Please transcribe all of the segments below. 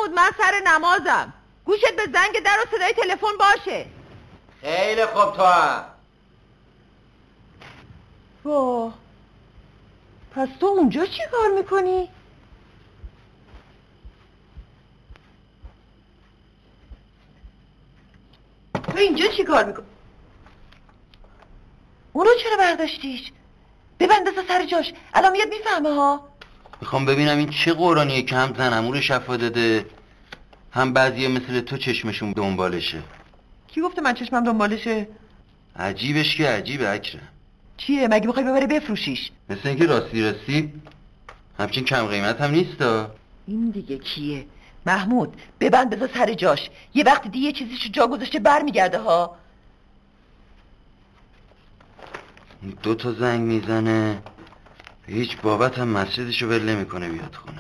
محمود من سر نمازم. گوشت به زنگ در و صدای تلفن باشه. خیلی خوب تو هم. واه، پس تو اونجا چی کار میکنی؟ تو اینجا چی کار میکنی؟ اونو چرا برداشتیش؟ ببند سر جاش، الان میاد میفهمه ها. میخوام ببینم این چه قرآنیه که هم زن امور شفا داده هم بعضیه مثل تو چشمشون دنبالشه. کی گفته من چشمم دنبالشه؟ عجیبش که عجیبه اکرم. چیه مگه میخوای ببری بفروشیش؟ مثل اینکه راستی همچین کم قیمت هم نیستا. این دیگه کیه؟ محمود ببند بذار سر جاش، یه وقتی دیگه یه چیزیشو جا گذاشته برمیگرده ها. 2 تا زنگ میزنه هیچ بابت هم مسجدشو ول نمیکنه بیاد خونه.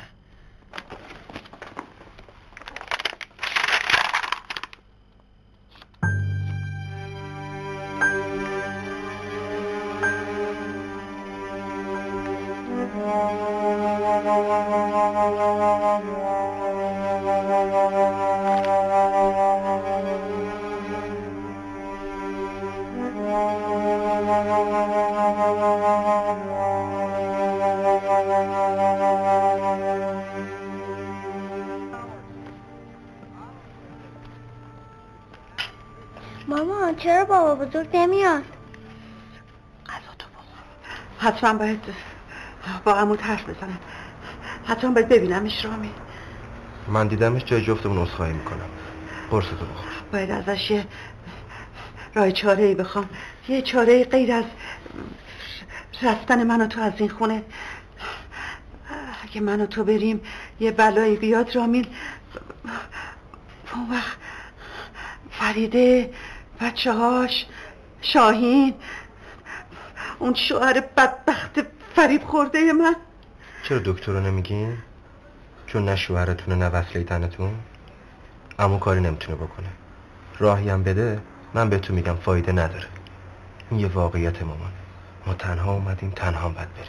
مامان چرا بابا بزرگ نمیاد؟ غذا تو بخور. حتما باید با عمو حرف بزنم. حتما باید ببینمش رامی. من دیدمش جای جفتمون عذرخواهی میکنم. قرصتو بخور. باید ازش یه راه چاره‌ای بخوام، یه چاره غیر از رفتن من و تو از این خونه. اگه من و تو بریم یه بلایی بیاد رامین، اون وقت فریده، بچه هاش، شاهین، اون شوهر بدبخت فریب خورده من. چرا دکتر رو نمیگین؟ چون نه شوهرتونه نه وصله تنتون. عمو کاری نمیتونه بکنه. راهی هم بده من به تو میگم فایده نداره. این یه واقعیت مامان. ما تنها اومدیم تنها باید بریم.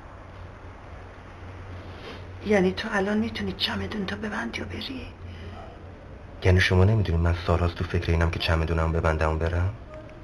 یعنی تو الان میتونی چمدون تو ببندی و بری؟ یعنی شما نمیدونی من سالهاست تو فکر اینم که چمدونم ببندم و برم؟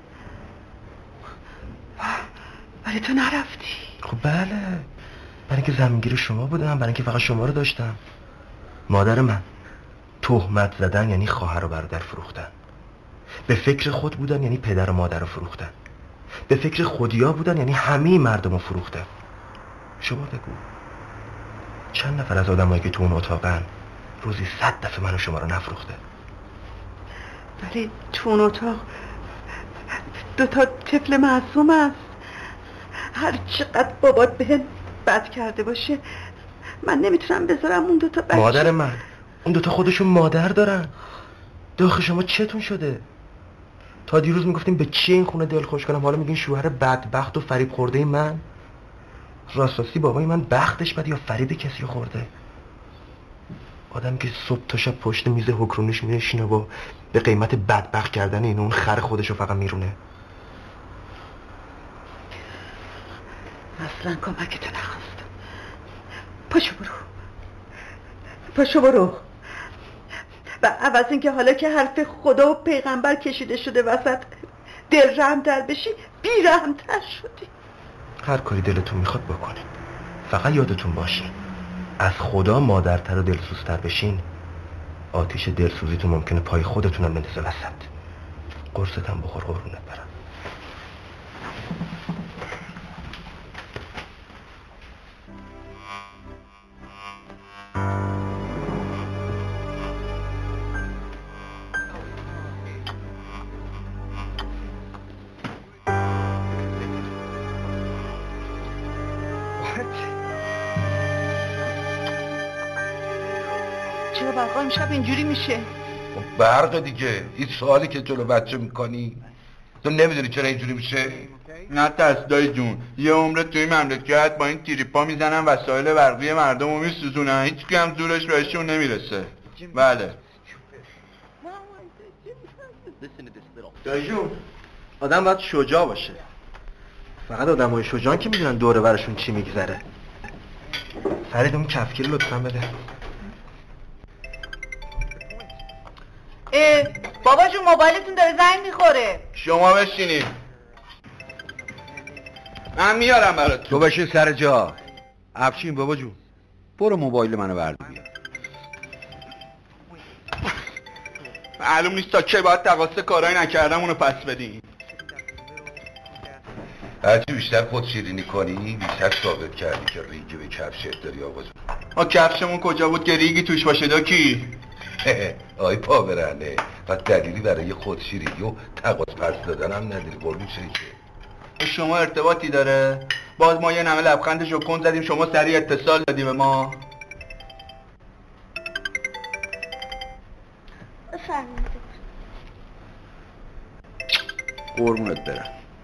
ولی تو نرفتی. خب بله، برای اینکه زمینگیر شما بودم، برای اینکه فقط شما رو داشتم. مادر من تهمت زدن یعنی خواهر و برادر فروختن. به فکر خود بودن یعنی پدر و مادر رو فروختن. به فکر خودیا بودن یعنی همه مردم رو فروختن. شما بگو چند نفر از آدمایی که تو اون اتاقن روزی 100 دفعه من و شما رو نفروخته؟ ولی تو اون اتاق 2 تا طفل معصوم است. هر چقدر بابات بهم بد کرده باشه من نمیتونم بذارم اون 2 تا بچه. مادر من اون 2 تا خودشون مادر دارن. داخل شما چتون شده؟ تا دیروز میگفتیم به چی این خونه دل خوش کنم، حالا میگین شوهر بدبخت و فریب خورده من. راستی بابای من بختش بد یا فریب کسی خورده؟ آدم که صبح تا شب پشت میز حکرونش میشینه و به قیمت بدبخت کردن این اون خر خودشو فقط میرونه. اصلا کمکتو نخواستم. پاشو برو. و عوض اینکه حالا که حرف خدا و پیغمبر کشیده شده وسط دل رحم‌تر بشی بی رحم‌تر شدی. هر کاری دلتون میخواد بکنید، فقط یادتون باشه از خدا مادرتر و دلسوزتر بشین آتیش دلسوزیتون ممکنه پای خودتونم بندازه وسط. قرصتم بخور قربونت برم. چرا برقا امشب اینجوری میشه؟ برق دیگه. این سوالی که جلو بچه میکنی تو نمیدونی چرا اینجوری میشه؟ نه دستای جون، یه عمر توی مملکت با این تریپا میزنن وسایل برقی مردم رو میسوزونن، هیچ کی هم زورش بهشون نمیرسه. بله دایی جون آدم باید شجاع باشه. فقط آدم های شجاعن که میدونن دوره برشون چی میگذره. فرید اون کفگیر لطفا بده. بابا جون موبایلتون داره زنگ میخوره. شما بشینید من میارم برات. تو بشین سر جا. افشین بابا جون برو موبایل منو بردار بیار. معلوم نیست تا چه باید تقاصه کارایی نکردم اونو پس بدین. هرچی بیشتر خود شیرینی کنی بیشتر ثابت کردی که ریگی به کفشت داری آقا جون. ما کفشمون کجا بود که ریگی توش باشه داکی؟ آی پا برنه و دلیلی برای خود شیرینی و تقاص پس دادن هم نداری قربون شریکه. شما ارتباطی داره؟ باز ما یه نمه لبخند ژوکن زدیم شما سریع اتصال دادی به ما. بفرمایید. قربونت برم.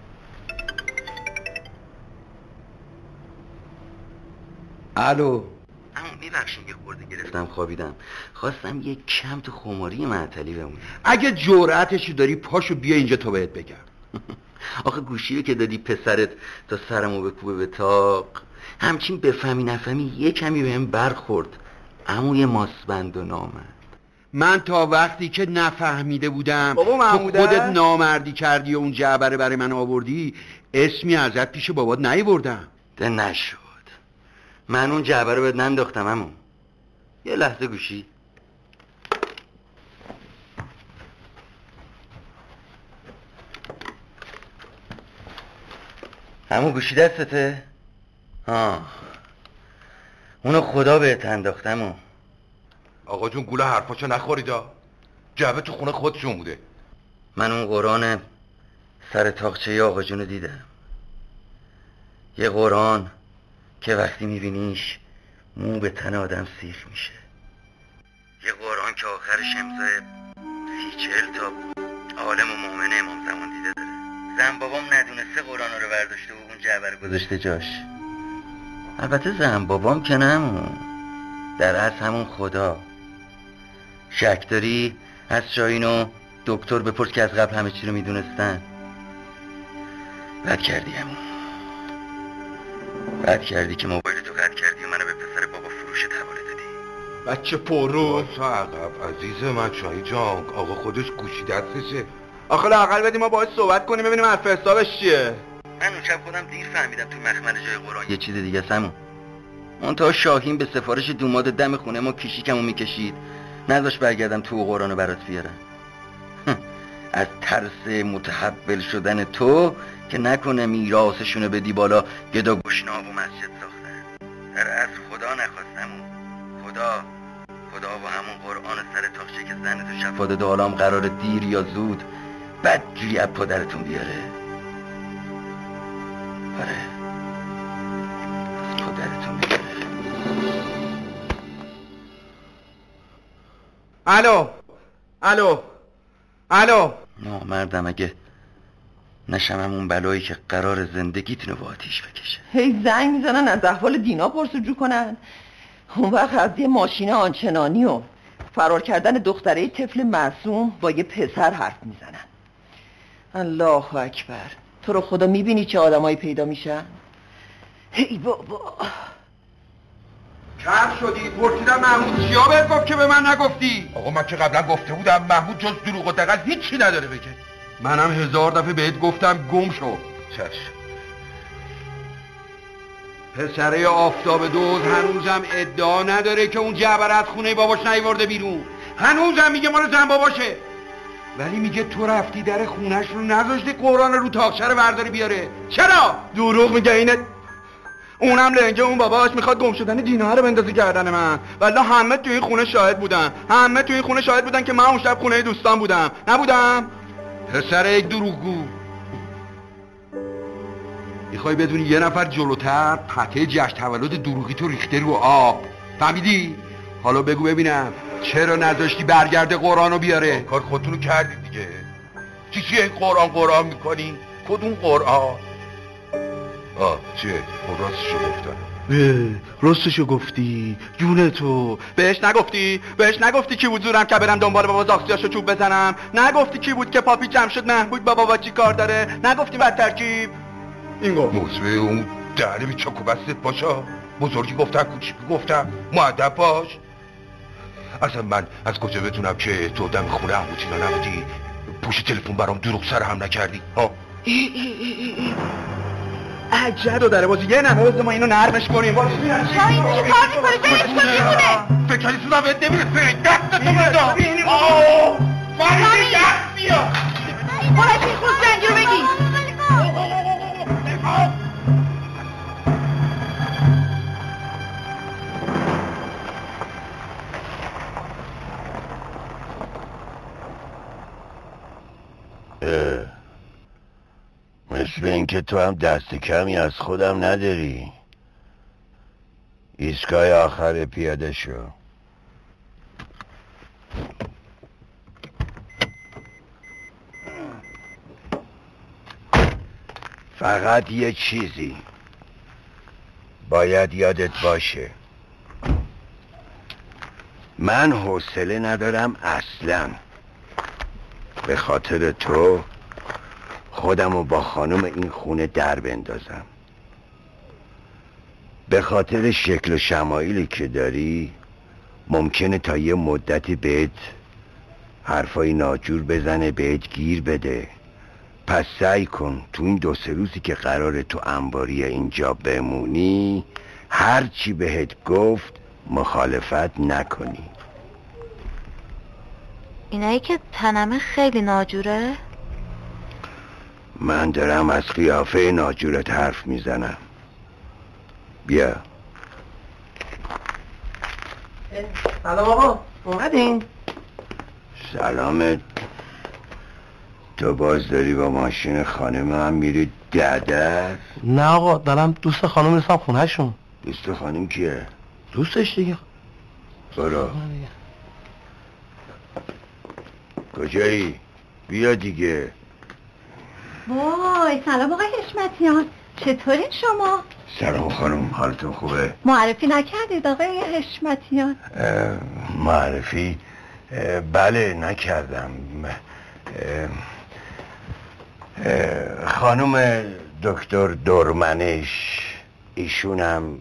الو. اما میبخشین یه خورده گرفتم خوابیدم. خواستم یه کم تو خماری معطلی بمونم. اگه جرأتشو داری پاشو بیا اینجا تا بهت بگم. آخه گوشیو که دادی پسرت تا سرمو بکوبه به تاق، همچین بفهمی نفهمی یه کمی بهم برخورد. عموی ماسبند و نامرد. من تا وقتی که نفهمیده بودم بابا تو محموده؟ خودت نامردی کردی و اون جعبره برای من آوردی، اسمی ازت پیش بابات نیاوردم. ده نشد. من اون جعبه رو بهت ننداختم عمو. یه لحظه گوشی. عمو گوشی دستته؟ اونو خدا بهت انداختم. آقا جون گوله حرفاشو نخوریدا. جعبه تو خونه خودشون بوده. من اون قرآن سر تاقچه آقا جونو دیدم. یه قرآن که وقتی میبینیش مو به تن آدم سیخ میشه. یه قرآن که آخرش امضای 30-40 تا عالم و مؤمن امام زمان دیده داره. زن بابام ندونسته قرآن رو برداشته و اون جعبه رو گذاشته جاش. البته زن بابام که نمون، در اصل همون خدا. شک داری از شاهین و دکتر بپرس که از قبل همه چی رو میدونستن. بد کردی همون، بد کردی که موبایل تو قطع کردی و منو به پسر بابا فروشت حواله دادی. بچه پرو. واسه عقب عزیز من شاهی جان، آقا خودش گوشی دستشه. آخه لااقل بدیم ما باهاش صحبت کنیم ببینیم حرف حسابش چیه. من اون شب خودم دیر فهمیدم تو مخمل جای قرآن یه چیز دیگه سمون. منتها شاهین به سفارش دوماد دم خونه ما کیشیکمو میکشید، نذاش برگردم تو قرآن رو برات بیارم. از ترس متحول شدن تو که نکنه میراثشونو بدی بالا گدا گشناب و مسجد ساختن. در از خدا نخواستم. خدا و همون قرآن سر تاقچه که زن تو شفا داده حالام قرار دیر یا زود بدجوری از پدرتون بیاره. آره از پدرتون بیاره. الو نامردم اگه نشم همون بلایی که قرار زندگیتونو با آتیش بکشه. هی زنگ میزنن از احوال دینا پرسجو کنن. اون وقت از یه ماشین آنچنانی و فرار کردن دختره طفل معصوم با یه پسر حرف میزنن. الله اکبر. تو رو خدا میبینی چه آدمایی پیدا میشن؟ هی بابا کم شدی پرسیدم محمود چیا بهت گفت که به من نگفتی؟ آقا من که قبلا گفته بودم محمود جز دروغ و دغل هیچی نداره بگه. منم 1000 دفعه بهت گفتم گم شو. چشم. پسره آفتاب دوز هنوزم ادعا نداره که اون جعبه از خونه باباش نیورده بیرون. هنوزم میگه مال زن باباشه. ولی میگه تو رفتی در خونش رو نذاشتی قرآن رو تاقچه رو برداری بیاره. چرا؟ دروغ میگه اینه. اونم لنگه اون باباش میخواد گم شدن دینا رو بندازه گردن من. والله همه توی این خونه شاهد بودن که من اون شب خونه دوستان بودم. نبودم؟ پسر یک دروغگو. میخوای بدونی یه نفر جلوتر پته جشن تولد دروغی تو ریخته رو آب. فهمیدی؟ حالا بگو ببینم چرا نذاشتی برگرده قرآن رو بیاره؟ کار خودتونو کردی دیگه. چیه این قرآن میکنی؟ کدوم قرآن؟ چیه؟ راستشو گفتی جون تو. بهش نگفتی کی بود زورم که برم دنبال بابا زاخسیاشو چوب بزنم؟ نگفتی کی بود که پاپی جمع شد محمود بابا چی کار داره؟ نگفتی بد ترکیب؟ این گفت موضوع اون دهنه بی چاکو بستت باشا. بزرگی گفتم کوچیکی گفتم مؤدب باش. اصلا من از کجا بدونم که تو دم خونه عموتینا نبودی؟ پوش تلفن برام دروغ سر هم نکردی ها؟ عجب و داره بازی یه نمه ما اینو نرمش کنیم. شاید چی کار میکنه؟ جایش کن میمونه. فکری سودم بهت نمیرسه. دستتو بدا. فریدی دست بیا. باید این خود زنجی رو بگی. مثل اینکه تو هم دست کمی از خودم نداری. ایستگاه آخر پیاده شو. فقط یه چیزی باید یادت باشه، من حوصله ندارم اصلاً به خاطر تو خودمو با خانم این خونه در بندازم. به خاطر شکل و شمایلی که داری ممکنه تا یه مدتی بهت حرفای ناجور بزنه، بهت گیر بده. پس سعی کن تو این 2-3 روزی که قراره تو انباری اینجا بمونی هر چی بهت گفت مخالفت نکنی. اینایی که تنمه خیلی ناجوره؟ من دارم از قیافه ناجورت حرف میزنم. بیا. سلام آقا، اومدین؟ سلامت. تو باز داری با ماشین خانم هم میری ددر؟ نه آقا، دارم دوست خانم میرسم خونه شون. دوست خانم کیه؟ دوستش دیگه. برو. کجایی؟ بیا دیگه. وای سلام آقای حشمتیان، چطورین شما؟ سلام خانم، حالتون خوبه؟ معرفی نکردید آقای حشمتیان؟ معرفی؟ بله نکردم. خانم دکتر دورمنش، ایشونم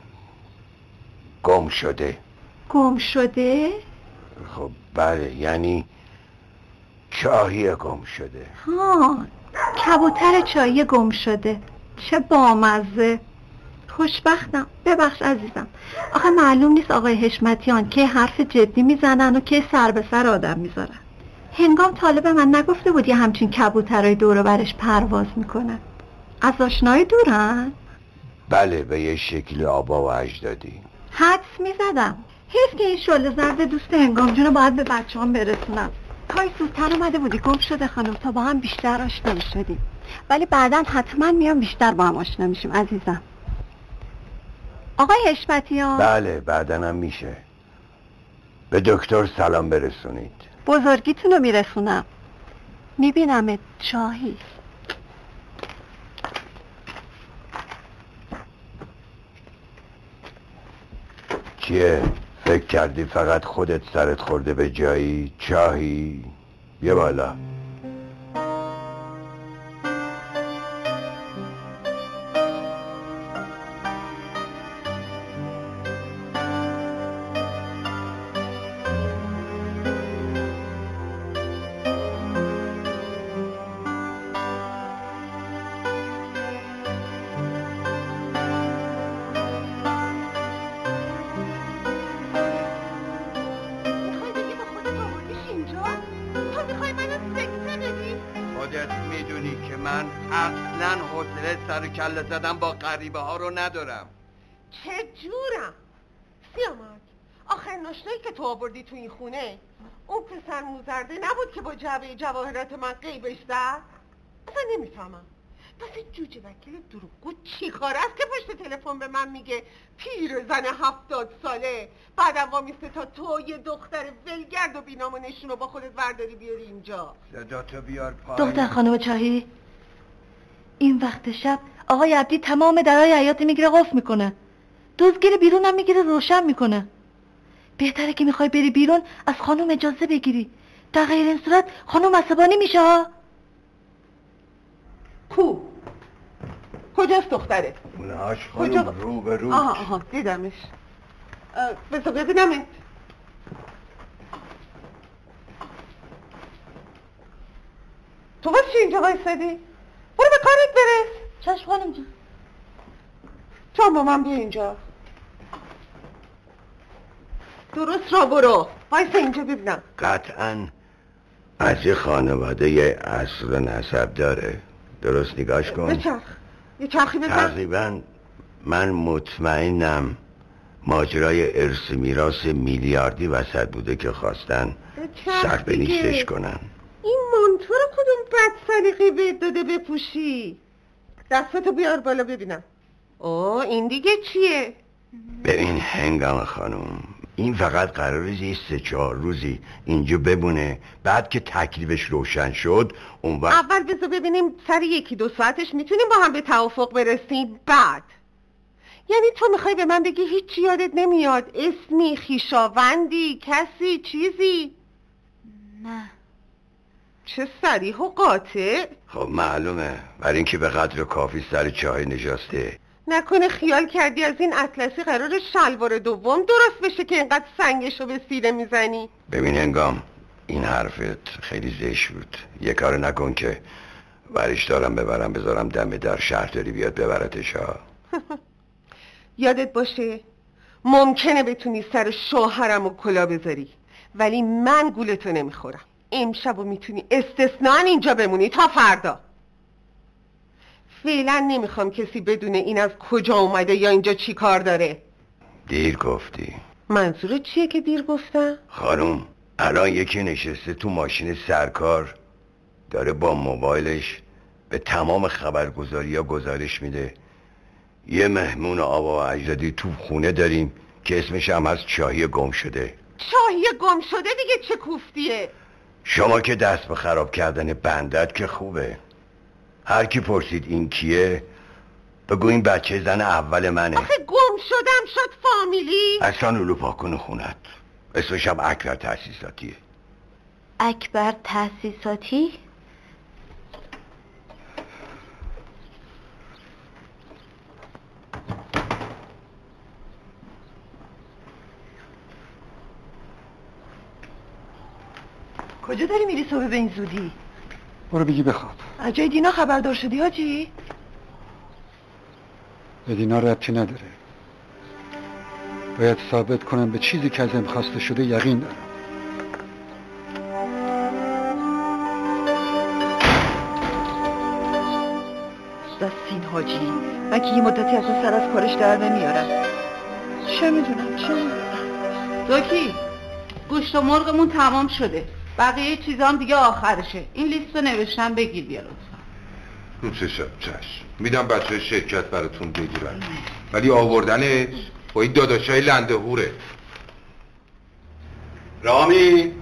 گم شده. گم شده؟ خب بله، یعنی چاهی گم شده. ها، کبوتر چایی گم شده. چه بامزه. خوشبختم. ببخش عزیزم، آخه معلوم نیست آقای حشمتیان که حرف جدی میزنن و که سر به سر آدم میذارن. هنگام طالب من نگفته بود یه همچین کبوترای دور و برش پرواز میکنن؟ از آشنای دورن؟ بله، به یه شکل آبا و اجدادی. حدس میزدم. حیف که این شعله زرد دوست هنگام جون رو باید به بچه‌ام برسونم. کاش زودتر اومده بودی گم شده خانم، تا با هم بیشتر آشنا می‌شدیم. ولی بعداً حتما میام بیشتر با هم آشنا میشیم عزیزم. آقای حشمتیان. بله بعداً هم میشه. به دکتر سلام برسونید. بزرگیتون رو میرسونم. میبینمت چاهی. چیه؟ فکر کردی فقط خودت سرت خورده به جایی؟ چاهی؟ بیا بالا. کله زدم با غریبه ها رو ندارم. چه جورم؟ سیامک، آخر ناشنایی که تو آوردی تو این خونه اون پسر موزرده نبود که با جعبه جواهرات من غیبش زد؟ اصلا نمیفهمم. پس جوجه وکیل دروغگو چی کار است که پشت تلفن به من میگه پیرزن 70 ساله بعدم وامیسته تا تو یه دختر ولگرد و بینامونشون رو با خودت ورداری بیاری اینجا؟ صداتو بیار پایین. دختر خانم چاهی، این وقت شب آقای عبدی تمام درهای حیاط میگیره قفل میکنه، دزدگیر بیرون هم میگیره روشن میکنه. بهتره که میخوای بری بیرون از خانم اجازه بگیری، در غیر این صورت خانم عصبانی میشه ها. کو؟ کجاست دختره؟ اونهاش خانم رو به رو. آها دیدمش. بذار ببینمت. تو واسه اینجا وایسادی؟ برو به کارت برس. چشم خانم جان. تو با من بیا اینجا. درست را برو. وایسا اینجا ببینم. قطعاً از یه خانواده یه اصل نسب داره. درست نگاش کن. بچرخ. یه چرخی بزن. تقریباً من مطمئنم ماجرای ارث میراث میلیاردی وسط بوده که خواستن سر به نیستش کنن. این مانتو رو کدوم بد سلیقه بهت داده بپوشی؟ دستتو بیار بالا ببینم. اوه این دیگه چیه؟ ببین هنگام خانم، این فقط قراره یه 3-4 روزی اینجا بمونه، بعد که تکلیفش روشن شد اون وقت اول بذار ببینیم سر 1-2 ساعتش میتونیم با هم به توافق برسیم. بعد یعنی تو میخوای به من بگی هیچ یادت نمیاد؟ اسمی، خویشاوندی، کسی، چیزی؟ نه. چه صریح و قاطع. خب معلومه، برای اینکه به قدر کافی سر چای نشسته. نکنه خیال کردی از این اطلسی قرار شلوار دوم درست بشه که اینقدر سنگشو به سینه میزنی؟ ببین هنگام، این حرفت خیلی زشت بود. یه کار نکن که ورش دارم ببرم بذارم دم در شهرداری بیاد ببرتش ها. یادت باشه ممکنه بتونی سر شوهرم و کلا بذاری، ولی من گولتو نمیخورم. امشبو میتونی استثناً اینجا بمونی تا فردا. فعلا نمیخوام کسی بدونه این از کجا اومده یا اینجا چی کار داره. دیر گفتی. منظورت چیه که دیر گفتم؟ خانم الان یکی نشسته تو ماشین سرکار داره با موبایلش به تمام خبرگزاری ها گزارش میده یه مهمون آبا و اجدادی تو خونه داریم که اسمش هم از چاهی گم شده. چاهی گم شده دیگه چه کوفتیه؟ شما که دست به خراب کردن بندت که خوبه. هر کی پرسید این کیه بگو این بچه زن اول منه. آخه گم شدم شد فامیلی؟ اصلا اولو پاکن خونت. اسمش هم اکبر تأسیساتیه. اکبر تأسیساتی؟ کجا داری میری صبح به این زودی؟ برو بگی بخواب. از جای دینا خبردار شدی حاجی؟ به دینا ربطی نداره. باید ثابت کنم به چیزی که ازم خواسته شده یقین دارم. دستین حاجی، من که یه مدتی از اون سر از کارش در نمیارم. چه میدونم چه؟ دوکی گوشت و مرغمون تمام شده، بقیه چیزا هم دیگه آخرشه. این لیست رو نوشتم بگیر بیا لطفا. رو چشم میدم بچه شرکت براتون بگیرن، ولی آوردنش با این داداشای لنده هوره. رامی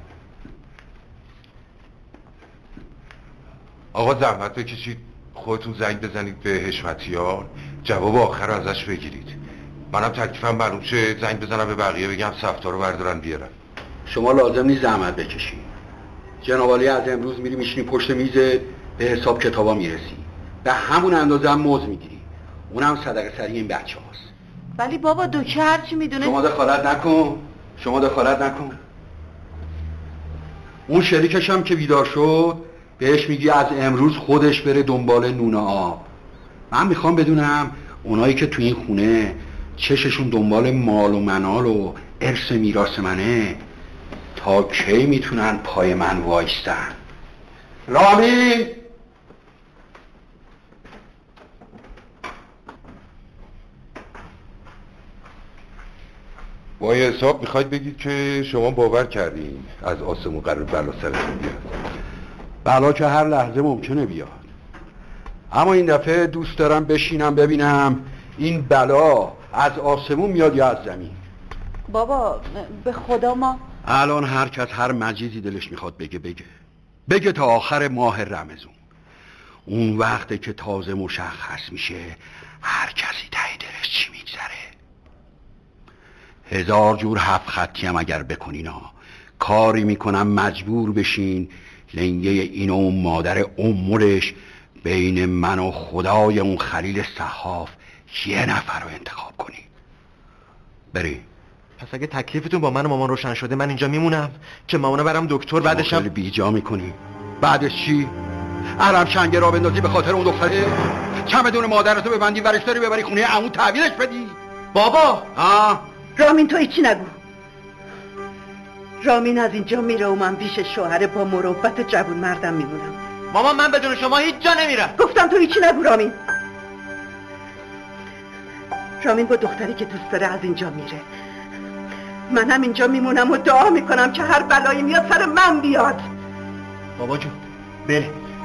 آقا زحمت بکشید خودتون زنگ بزنید به حشمتیار، جواب آخر رو ازش بگیرید. منم تکلیفم معلوم شه زنگ بزنم به بقیه بگم سفتار رو بردارن بیارن. شما لازم نیست زحمت بکشی. جناب عالی از امروز میری میشینی پشت میز به حساب کتابا میرسی، به همون اندازه هم موز میگیری، اونم صدقه سری این بچه هاست. ولی بابا دوکی هرچی میدونه. شما دخالت نکن. اون شریکش هم که بیدار شد بهش میگی از امروز خودش بره دنبال نون آب. من میخوام بدونم اونایی که تو این خونه چششون دنبال مال و منال و ارث میراث منه تا کی میتونن پای من وایستن؟ رامی با این حساب میخواید بگید که شما باور کردین از آسمون قرار بلا سرتون بیاد؟ بلا که هر لحظه ممکنه بیاد، اما این دفعه دوست دارم بشینم ببینم این بلا از آسمون میاد یا از زمین. بابا به خدا ما الان هر کس هر مجیزی دلش میخواد بگه تا آخر ماه رمضان. اون وقته که تازه مشخص میشه هر کسی ته دلش چی میگذره. 1000 جور 7 خطی هم اگر بکنینا کاری میکنم مجبور بشین لنگه این و اون مادر امولش بین من و خدای اون خلیل صحاف یه نفر رو انتخاب کنی. بری. پس اگه تکلیفتون با من و مامان روشن شده من اینجا میمونم که مامانو برم دکتر، بعدشم خیلی بیجا میکنی. بعدش چی؟ عرب شنگه را بندازی به خاطر اون دختره؟ چمدون مادرتو ببندی ورش داری ببری خونه عمو تحویلش بدی؟ بابا رامین تو هیچی نگو. رامین از اینجا میره و من پیش شوهر با مروت جوون مردم میمونم. مامان من بدون شما هیچ جا نمیرم. گفتم تو هیچی نگو رامین. رامین با دختری که دوست داره از اینجا میره. منم اینجا میمونم و دعا میکنم که هر بلایی میاد سر من بیاد. بابا جون بله.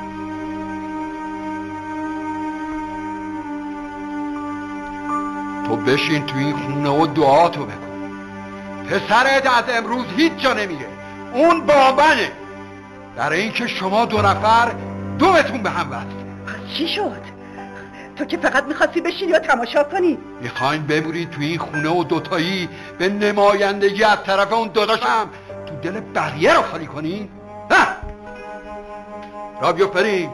تو بشین تو این خونه و دعاتو بکن. پسرت از امروز هیچ جا نمیره. اون بابنه. در اینکه شما دو نفر دومتون به هم وصله. پس چی شد؟ تو که فقط میخواستی بشین یا تماشا کنی؟ میخواین ببرید تو این خونه و دوتایی به نمایندگی از طرف اون داداشم تو دل بقیه رو خالی کنین؟ نه را بیفترین.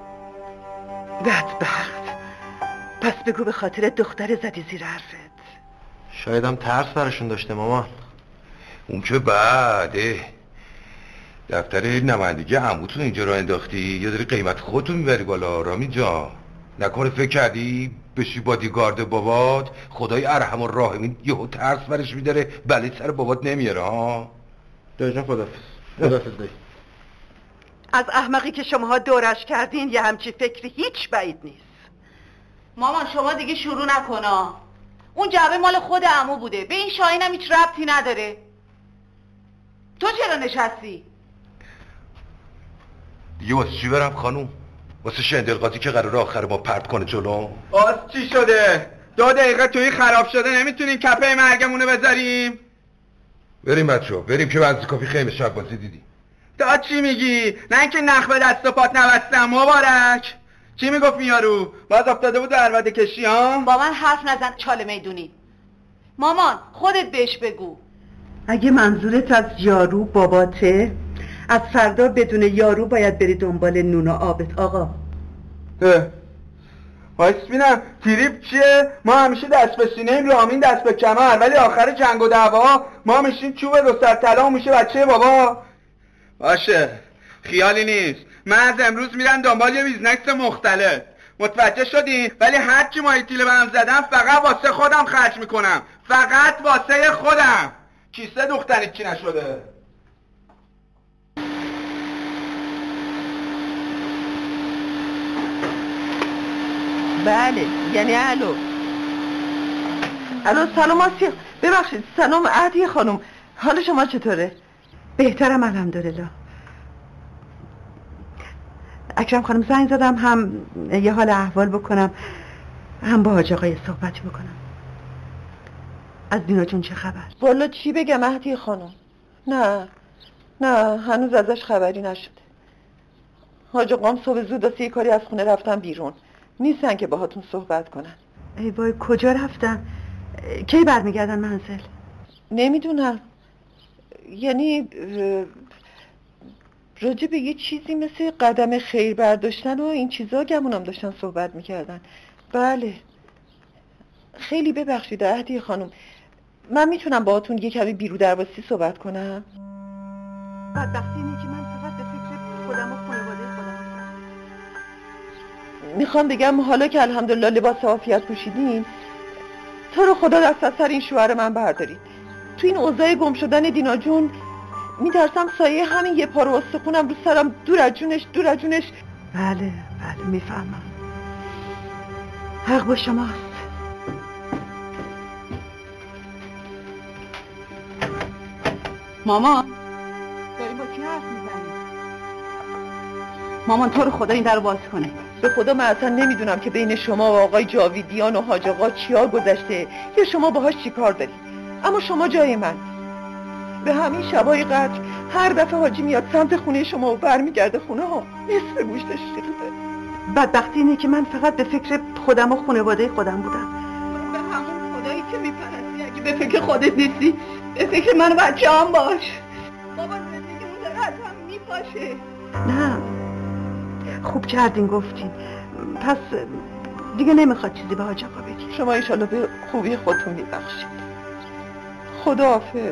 بدبخت. پس بگو به خاطر دختر زدی زیر حرفت. شایدم ترس براشون داشته مامان. اون که بعده. دفتر نمایندگی عموتون اینجا رو انداختی یا داری قیمت خودتون میبری بالا رامین جان؟ نکنه فکر کردی بشی بادیگارد بابات خدای ارحم و راحمین یهو ترس برش میداره بلی سر بابات نمیاره ها؟ دایجان خداحافظ دایی. از احمقی که شماها دورش کردین یه همچی فکری هیچ بعید نیست. مامان شما دیگه شروع نکنا. اون جعبه مال خود عمو بوده. به این شاهین هم هیچ ربطی نداره. تو چرا نشستی؟ دیگه واسه چی برم خانوم؟ واسه شندل قاضی که قراره آخر ما پرت کنه جلو؟ باز چی شده؟ 2 دقیقه توی خراب شده نمیتونیم کپه مرگمونو بذاریم؟ بریم بچه‌ها بریم که بعضی کافی خیمه شب بازی دیدی. تا چی میگی؟ نه اینکه نخ به دست و پات نبستم مبارک. چی میگفت یارو؟ باز افتاده بود در وعده کشی ها؟ با من حرف نزن چاله میدونی. مامان خودت بهش بگو. اگه منظورت از یارو باباته، از فردا بدون یارو باید بری دنبال نون و آبت آقا. وایس بینم تریپ چیه؟ ما همیشه دست به سینه ایم رامین دست به کمر، ولی آخر جنگ و دعوا ما میشیم چوب 2 سر طلا و میشه بچه بابا. باشه خیالی نیست. من از امروز میرم دنبال یه بیزنس مختلف. متوجه شدین؟ ولی هر چی ماهیتیله به هم زدم فقط واسه خودم خرج میکنم. فقط واسه خودم. کیسه دوختنی چی نشده. بله یعنی الو سلام آسیا. ببخشید سلام عهدی خانم. حال شما چطوره؟ بهترم الحمدلله. اکرم خانم زنگ زدم هم یه حال احوال بکنم هم با حاج آقای صحبتی بکنم. از دینا جون چه خبر؟ والا چی بگم عهدی خانم. نه هنوز ازش خبری نشده. حاج آقام صبح زود واسه یه کاری از خونه رفتن بیرون. نیستن که باهاتون صحبت کنن. ای وای کجا رفتن؟ کی برمیگردن منزل؟ نمیدونم. یعنی راجع به یه چیزی مثل قدم خیر برداشتن و این چیزا گمونم داشتن صحبت میکردن. بله خیلی ببخشید عهدی خانم. من میتونم باهاتون یه کمی بیرو درواسی صحبت کنم؟ بدبختی اینه که من فقط به فکر خودم و خانواده خودم بودم. میخوام بگم حالا که الحمدلله لباس عافیت پوشیدین، تو رو خدا دست از سر این شوهر من بردارید. تو این اوضاع گم شدن دینا جون میترسم سایه همین یه پارو استخونم رو سرم دور از جونش. بله میفهمم. حق با شماست. مامان داری با کی حرف میزنی؟ مامان تو رو خدا این در باز کنه. به خدا من اصلا نمیدونم که بین شما و آقای جاویدیان و حاج آقا چیا گذشته یا شما باهاش چی کار دارید. اما شما جای من. به همین شبای قدر هر دفعه حاجی میاد سمت خونه شما و برمیگرده خونه ها نصف گوشتش ریخته. بدبختی اینه که من فقط به فکر خودم و خانواده خودم بودم. به همون خدایی که میپرستی اگه به فکر خودت نیستی به فکر من و بچه هم باش. بابا زندگیمون داره از هم میپاشه. نه خوب کردین گفتین. پس دیگه نمیخواد چیزی به حاج آقا بگی. شما انشالله به خوبی خودتون میبخشید. خداحافظ.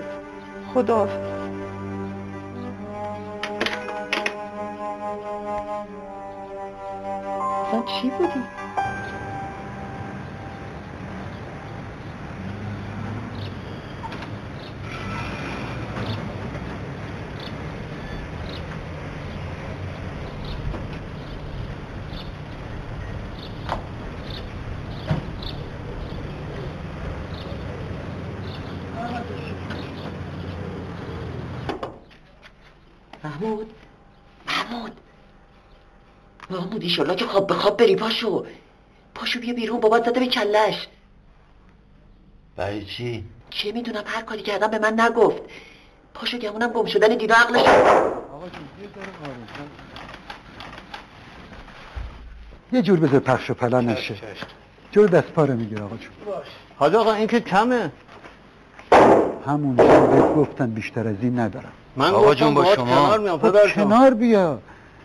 اصلا چی بودی؟ محمود ایشالله که خواب به خواب بری. پاشو بیا بیرون، بابا زده به کلش. برای چی؟ چه میدونم، هر کاری کردم به من نگفت. پاشو، گمونم گم شدن دینا عقلش. آقا جون یه جور بذار پخش و پلا نشه. جور دست پاره میگیر آقا جون. حاج آقا این که کمه. همونجا بهت گفتم بیشتر از این ندارم. من آقا جون با شما کنار بیا.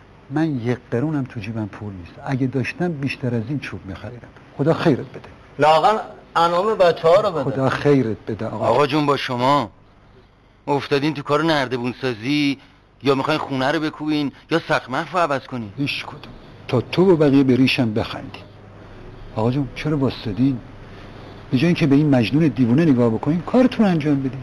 من یک قرونم تو جیبم پول نیست. اگه داشتم بیشتر از این چوب می‌خریدم. خدا خیرت بده. لااقل انعام بچه‌ها رو بده. خدا خیرت بده آقا جون با شما افتادین تو کار نردبون سازی، یا میخواین خونه رو بکوبین یا سقف محفو عوض کنین؟ هیچ کدوم. تا تو و بقیه به ریشم بخندین. آقا جون چرا واسطادین؟ به جای اینکه به این مجنون دیوونه نگاه بکنین کارتون انجام بدین.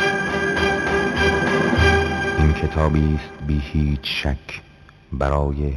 کتابی است بی هیچ شک برای